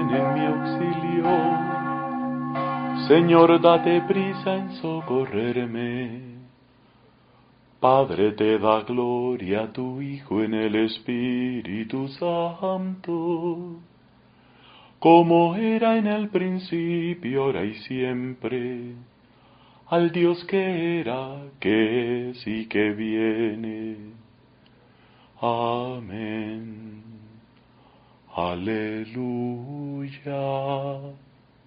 ven en mi auxilio. Señor, date prisa en socorrerme. Padre, te da gloria a tu Hijo en el Espíritu Santo, como era en el principio, ahora y siempre, al Dios que era, que es y que viene. Amén. Aleluya.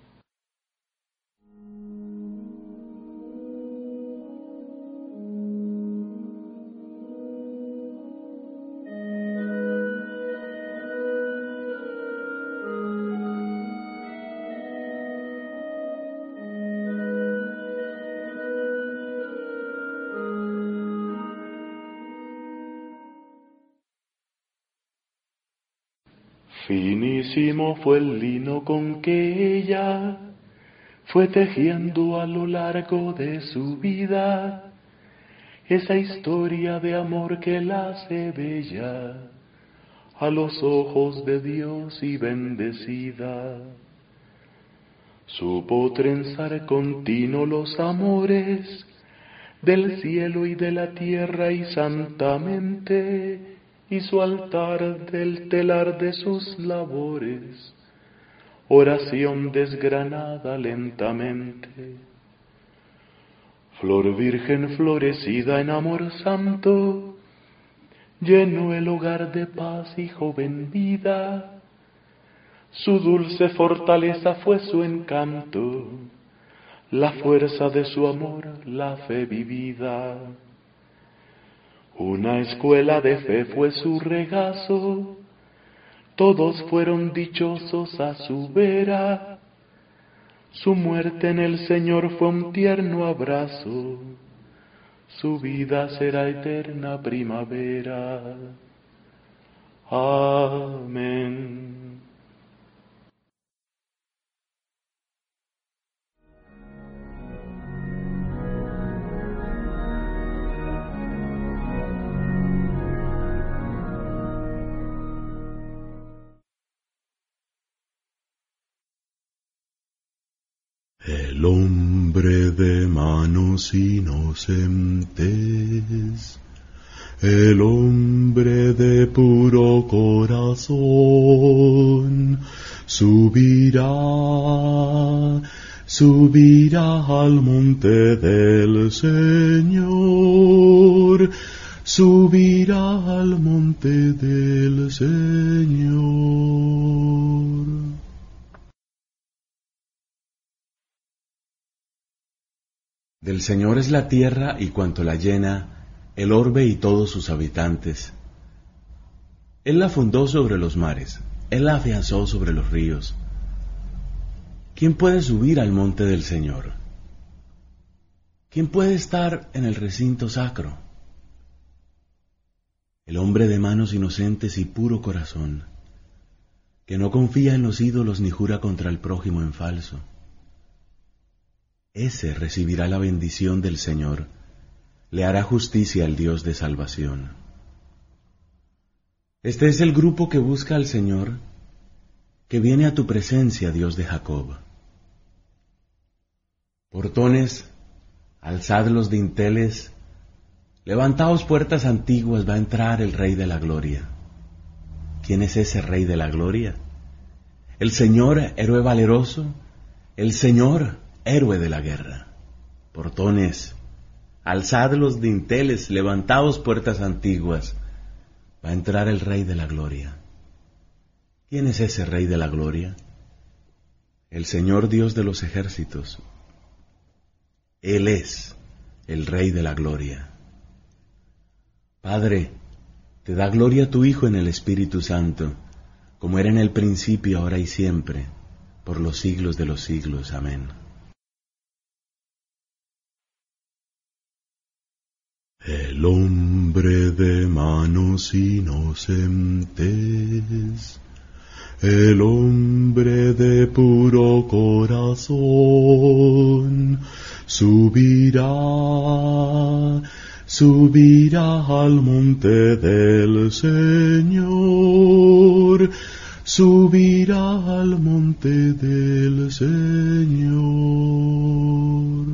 Finísimo fue el lino con que ella fue tejiendo a lo largo de su vida esa historia de amor que la hace bella a los ojos de Dios y bendecida. Supo trenzar continuo los amores del cielo y de la tierra y santamente y su altar del telar de sus labores, oración desgranada lentamente. Flor virgen florecida en amor santo, llenó el hogar de paz y joven vida. Su dulce fortaleza fue su encanto, la fuerza de su amor, la fe vivida. Una escuela de fe fue su regazo, todos fueron dichosos a su vera. Su muerte en el Señor fue un tierno abrazo, su vida será eterna primavera. Amén. El hombre de manos inocentes, el hombre de puro corazón, subirá al monte del Señor, subirá al monte del Señor. Del Señor es la tierra y cuanto la llena, el orbe y todos sus habitantes. Él la fundó sobre los mares, Él la afianzó sobre los ríos. ¿Quién puede subir al monte del Señor? ¿Quién puede estar en el recinto sacro? El hombre de manos inocentes y puro corazón, que no confía en los ídolos ni jura contra el prójimo en falso. Ese recibirá la bendición del Señor, le hará justicia al Dios de salvación. Este es el grupo que busca al Señor, que viene a tu presencia, Dios de Jacob. Portones, alzad los dinteles, levantaos puertas antiguas, va a entrar el Rey de la Gloria. ¿Quién es ese Rey de la Gloria? El Señor, héroe valeroso, el Señor, héroe de la guerra. Portones, alzad los dinteles, levantaos puertas antiguas, va a entrar el Rey de la Gloria. ¿Quién es ese Rey de la Gloria? El Señor Dios de los ejércitos. Él es el Rey de la Gloria. Padre, te da gloria a tu Hijo en el Espíritu Santo, como era en el principio, ahora y siempre, por los siglos de los siglos. Amén. El hombre de manos inocentes, el hombre de puro corazón, subirá al monte del Señor, subirá al monte del Señor.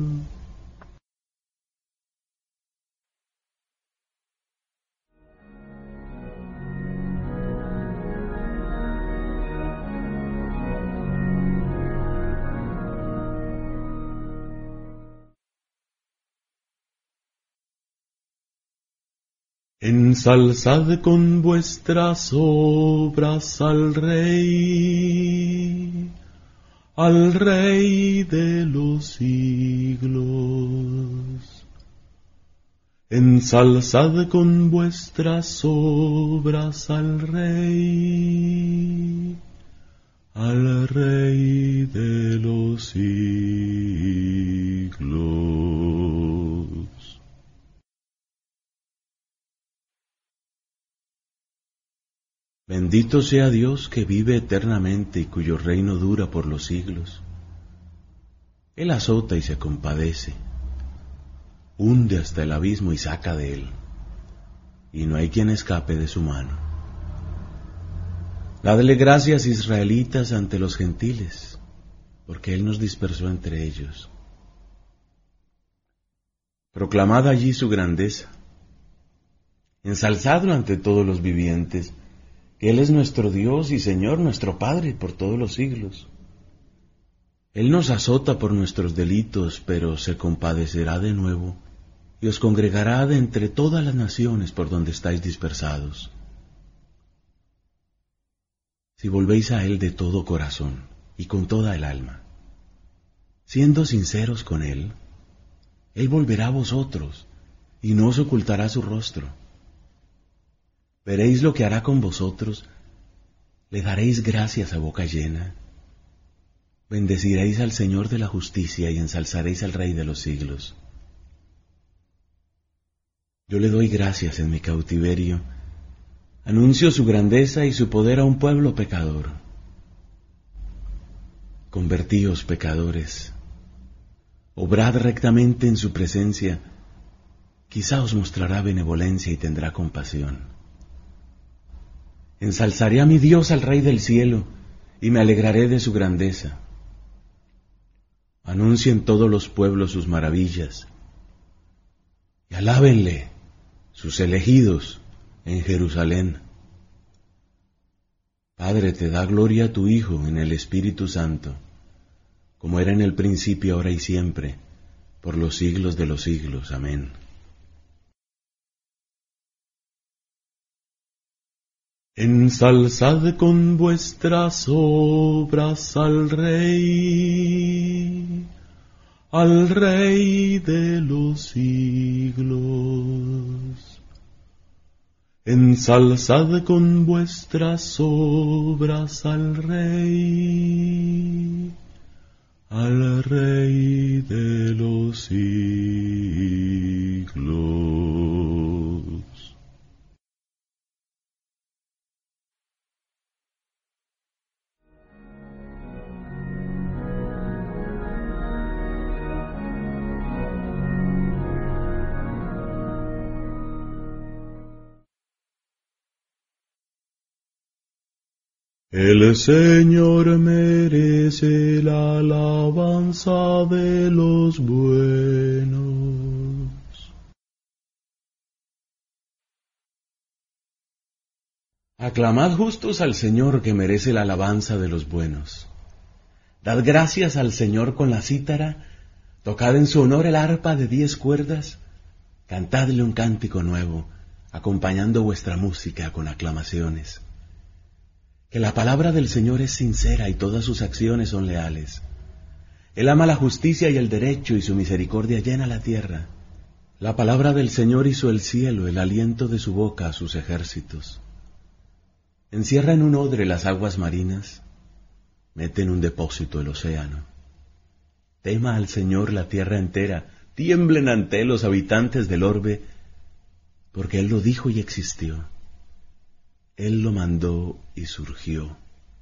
Ensalzad con vuestras obras al Rey de los siglos. Ensalzad con vuestras obras al Rey de los siglos. Bendito sea Dios que vive eternamente y cuyo reino dura por los siglos. Él azota y se compadece, hunde hasta el abismo y saca de él, y no hay quien escape de su mano. Dadle gracias, israelitas, ante los gentiles, porque Él nos dispersó entre ellos. Proclamad allí su grandeza, ensalzadlo ante todos los vivientes, que Él es nuestro Dios y Señor, nuestro Padre por todos los siglos. Él nos azota por nuestros delitos, pero se compadecerá de nuevo y os congregará de entre todas las naciones por donde estáis dispersados. Si volvéis a Él de todo corazón y con toda el alma, siendo sinceros con Él, Él volverá a vosotros y no os ocultará su rostro. Veréis lo que hará con vosotros, le daréis gracias a boca llena, bendeciréis al Señor de la justicia y ensalzaréis al Rey de los siglos. Yo le doy gracias en mi cautiverio, anuncio su grandeza y su poder a un pueblo pecador. Convertíos, pecadores, obrad rectamente en su presencia, quizá os mostrará benevolencia y tendrá compasión. Ensalzaré a mi Dios, al Rey del cielo, y me alegraré de su grandeza. Anuncien todos los pueblos sus maravillas, y alábenle sus elegidos en Jerusalén. Padre, te da gloria a tu Hijo en el Espíritu Santo, como era en el principio, ahora y siempre, por los siglos de los siglos. Amén. Ensalzad con vuestras obras al Rey de los siglos. Ensalzad con vuestras obras al Rey de los siglos. El Señor merece la alabanza de los buenos. Aclamad justos al Señor, que merece la alabanza de los buenos. Dad gracias al Señor con la cítara, tocad en su honor el arpa de 10 cuerdas, cantadle un cántico nuevo, acompañando vuestra música con aclamaciones. Que la palabra del Señor es sincera y todas sus acciones son leales. Él ama la justicia y el derecho, y su misericordia llena la tierra. La palabra del Señor hizo el cielo, el aliento de su boca a sus ejércitos. Encierra en un odre las aguas marinas, mete en un depósito el océano. Tema al Señor la tierra entera, tiemblen ante él los habitantes del orbe, porque Él lo dijo y existió. Él lo mandó y surgió.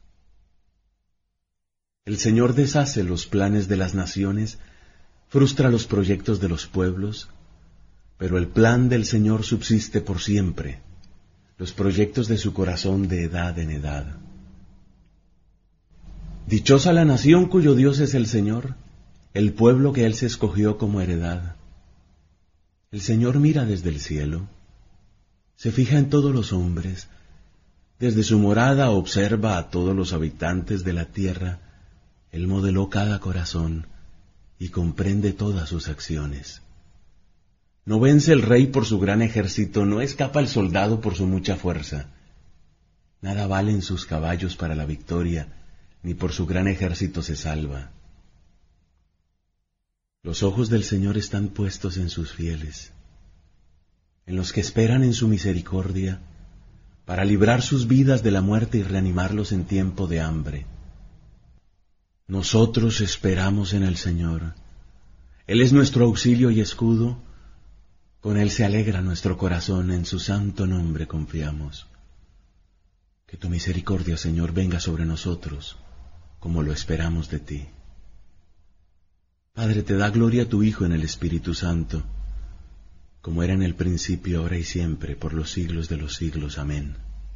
El Señor deshace los planes de las naciones, frustra los proyectos de los pueblos, pero el plan del Señor subsiste por siempre, los proyectos de su corazón de edad en edad. Dichosa la nación cuyo Dios es el Señor, el pueblo que Él se escogió como heredad. El Señor mira desde el cielo, se fija en todos los hombres, desde su morada observa a todos los habitantes de la tierra. Él modeló cada corazón y comprende todas sus acciones. No vence el rey por su gran ejército, no escapa el soldado por su mucha fuerza. Nada valen sus caballos para la victoria, ni por su gran ejército se salva. Los ojos del Señor están puestos en sus fieles, en los que esperan en su misericordia, para librar sus vidas de la muerte y reanimarlos en tiempo de hambre. Nosotros esperamos en el Señor. Él es nuestro auxilio y escudo. Con Él se alegra nuestro corazón, en su santo nombre confiamos. Que tu misericordia, Señor, venga sobre nosotros, como lo esperamos de ti. Padre, te da gloria a tu Hijo en el Espíritu Santo, como era en el principio, ahora y siempre, por los siglos de los siglos. Amén.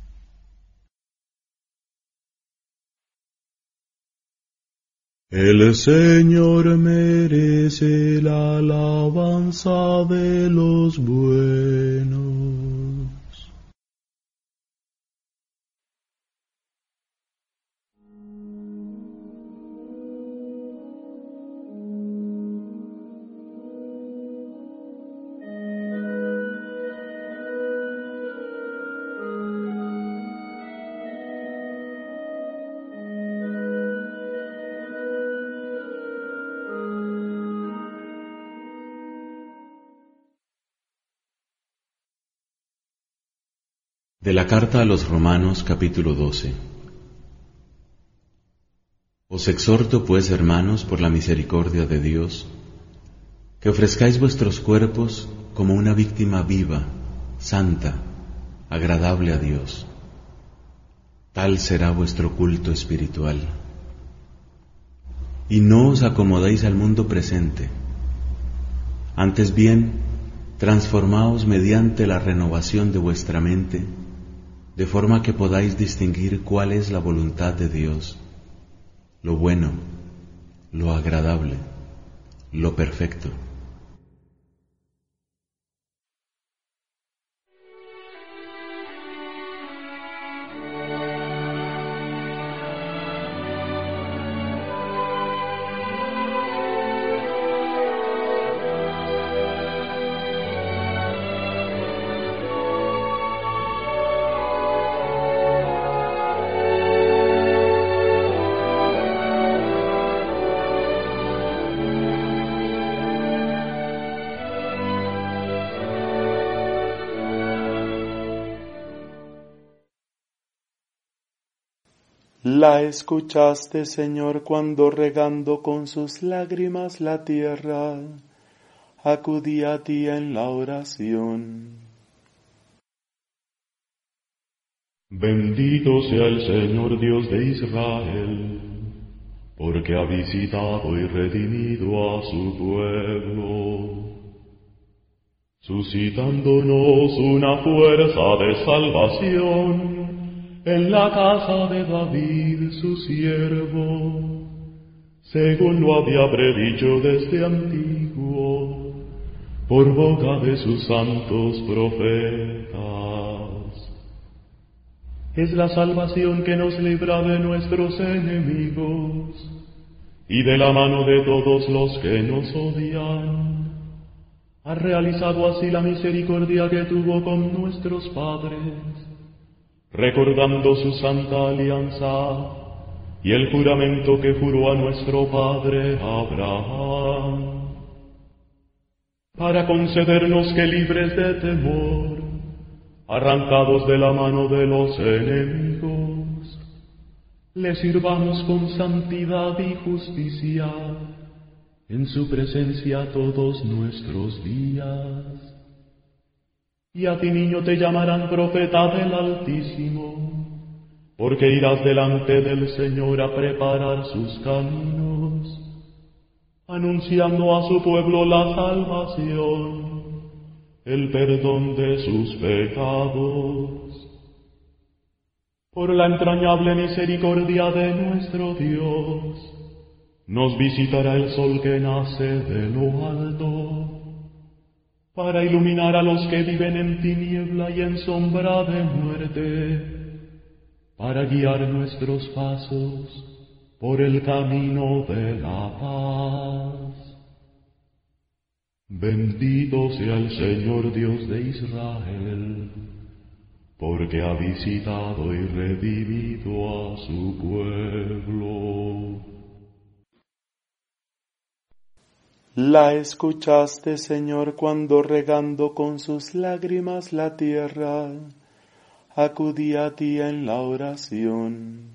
El Señor merece la alabanza de los buenos. De la carta a los Romanos, capítulo 12. Os exhorto, pues, hermanos, por la misericordia de Dios, que ofrezcáis vuestros cuerpos como una víctima viva, santa, agradable a Dios. Tal será vuestro culto espiritual. Y no os acomodéis al mundo presente. Antes bien, transformaos mediante la renovación de vuestra mente, de forma que podáis distinguir cuál es la voluntad de Dios, lo bueno, lo agradable, lo perfecto. La escuchaste, Señor, cuando regando con sus lágrimas la tierra, acudí a ti en la oración. Bendito sea el Señor Dios de Israel, porque ha visitado y redimido a su pueblo, suscitándonos una fuerza de salvación en la casa de David su siervo, según lo había predicho desde antiguo, por boca de sus santos profetas. Es la salvación que nos libra de nuestros enemigos y de la mano de todos los que nos odian. Ha realizado así la misericordia que tuvo con nuestros padres, recordando su santa alianza y el juramento que juró a nuestro padre Abraham, para concedernos que, libres de temor, arrancados de la mano de los enemigos, le sirvamos con santidad y justicia en su presencia todos nuestros días. Y a ti, niño, te llamarán profeta del Altísimo, porque irás delante del Señor a preparar sus caminos, anunciando a su pueblo la salvación, el perdón de sus pecados, por la entrañable misericordia de nuestro Dios, nos visitará el sol que nace de lo alto, para iluminar a los que viven en tiniebla y en sombra de muerte, para guiar nuestros pasos por el camino de la paz. Bendito sea el Señor Dios de Israel, porque ha visitado y redimido a su pueblo. La escuchaste, Señor, cuando regando con sus lágrimas la tierra, acudí a ti en la oración.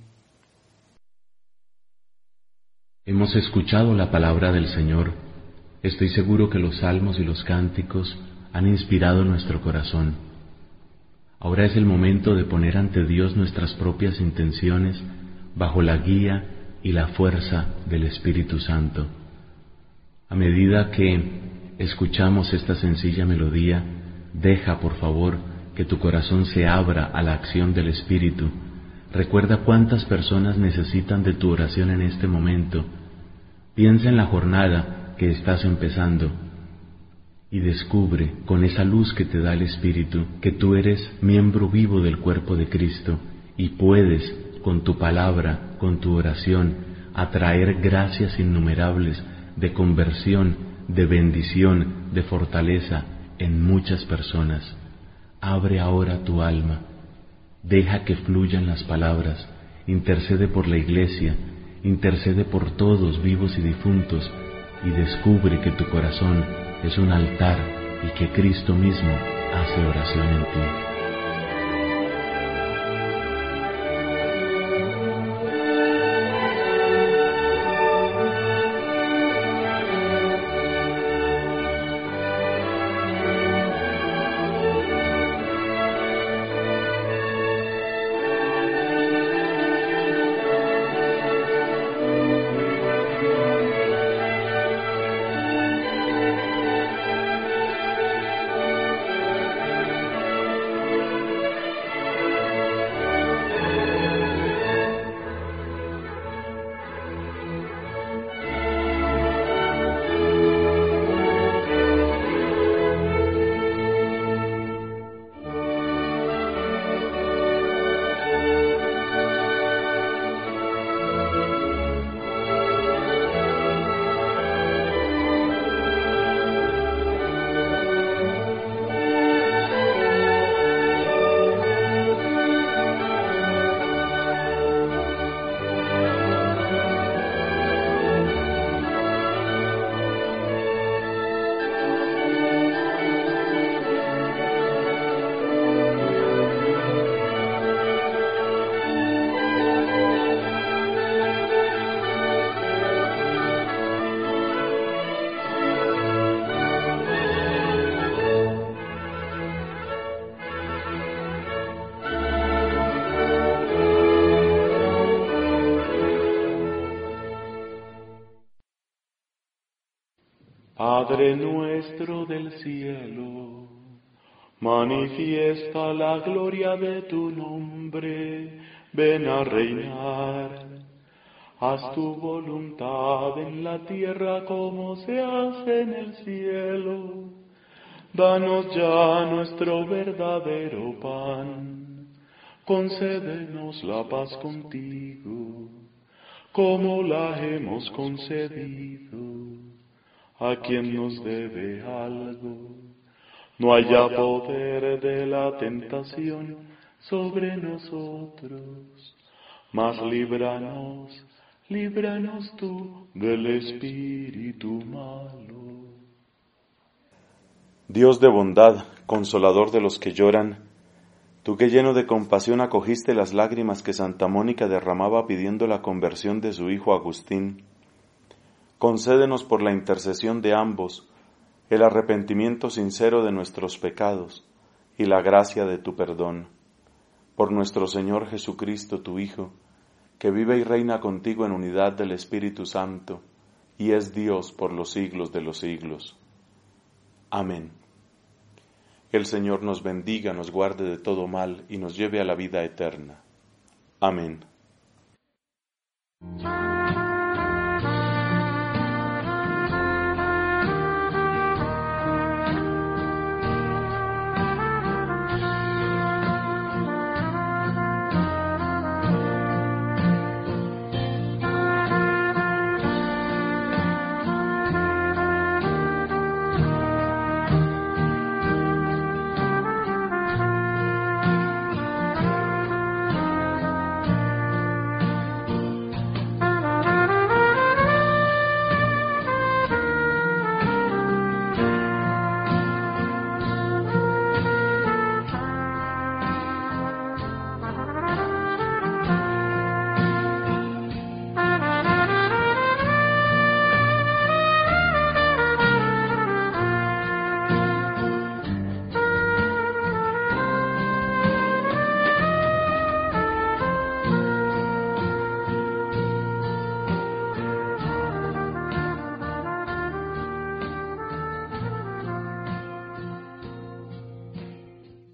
Hemos escuchado la palabra del Señor. Estoy seguro que los salmos y los cánticos han inspirado nuestro corazón. Ahora es el momento de poner ante Dios nuestras propias intenciones bajo la guía y la fuerza del Espíritu Santo. A medida que escuchamos esta sencilla melodía, deja, por favor, que tu corazón se abra a la acción del Espíritu. Recuerda cuántas personas necesitan de tu oración en este momento. Piensa en la jornada que estás empezando y descubre con esa luz que te da el Espíritu que tú eres miembro vivo del cuerpo de Cristo y puedes, con tu palabra, con tu oración, atraer gracias innumerables de conversión, de bendición, de fortaleza en muchas personas. Abre ahora tu alma, deja que fluyan las palabras, intercede por la Iglesia, intercede por todos vivos y difuntos y descubre que tu corazón es un altar y que Cristo mismo hace oración en ti. Padre nuestro del cielo, manifiesta la gloria de tu nombre, ven a reinar. Haz tu voluntad en la tierra como se hace en el cielo. Danos ya nuestro verdadero pan, concédenos la paz contigo, como la hemos concedido a quien nos debe algo. No haya poder de la tentación sobre nosotros, mas líbranos tú del espíritu malo. Dios de bondad, consolador de los que lloran, tú que lleno de compasión acogiste las lágrimas que Santa Mónica derramaba pidiendo la conversión de su hijo Agustín, concédenos por la intercesión de ambos el arrepentimiento sincero de nuestros pecados y la gracia de tu perdón. Por nuestro Señor Jesucristo, tu Hijo, que vive y reina contigo en unidad del Espíritu Santo, y es Dios por los siglos de los siglos. Amén. El Señor nos bendiga, nos guarde de todo mal y nos lleve a la vida eterna. Amén.